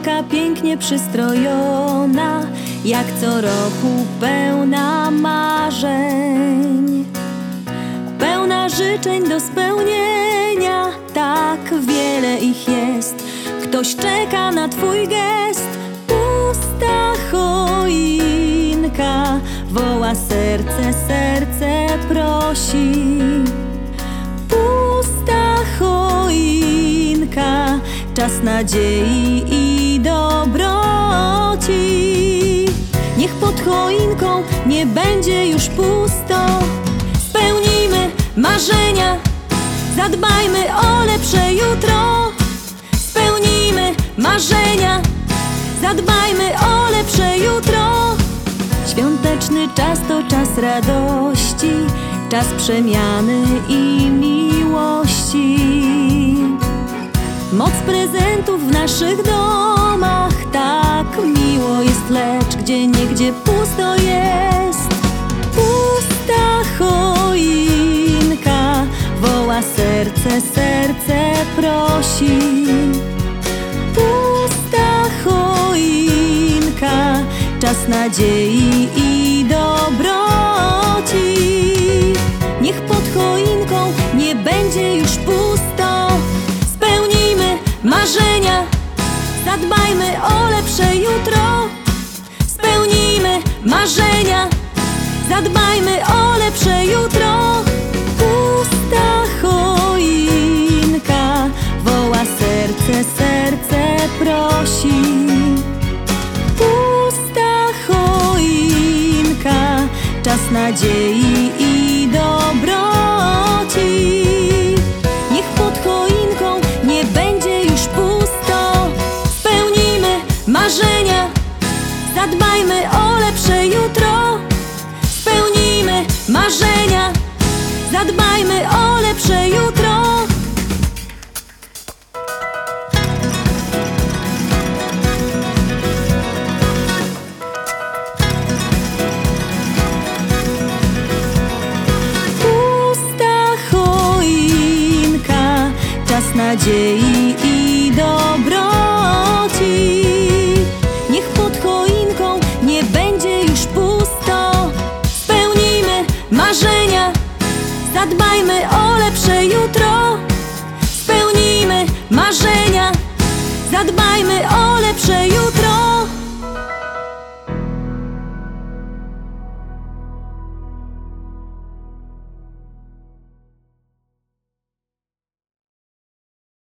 choinka pięknie przystrojona, jak co roku pełna marzeń, pełna życzeń do spełnienia. Tak wiele ich jest, ktoś czeka na twój gest. Pusta choinka woła, serce, serce prosi. Pusta choinka, czas nadziei i dobroci. Niech pod choinką nie będzie już pusto. Spełnijmy marzenia, zadbajmy o lepsze jutro. Spełnijmy marzenia, zadbajmy o lepsze jutro. Świąteczny czas to czas radości, czas przemiany i miłości. Moc prezentów w naszych domach, tak miło jest, lecz gdzieniegdzie pusto jest. Pusta choinka woła, serce, serce prosi. Pusta choinka, czas nadziei i dobroci. Niech pod choinką nie będzie już pusto. Spełnijmy marzenia, zadbajmy o lepsze jutro. Spełnijmy marzenia, zadbajmy o lepsze jutro. Pusta choinka woła, serce, serce prosi. Pusta choinka, czas nadziei i dobroci. Niech pod choinką nie będzie już pusto. Spełnijmy marzenia, zadbajmy o lepsze jutro. Spełnijmy marzenia, zadbajmy o lepsze jutro. Nadziei i dobroci. Niech pod choinką nie będzie już pusto. Spełnijmy marzenia, zadbajmy o lepsze jutro. Spełnijmy marzenia, zadbajmy o lepsze jutro.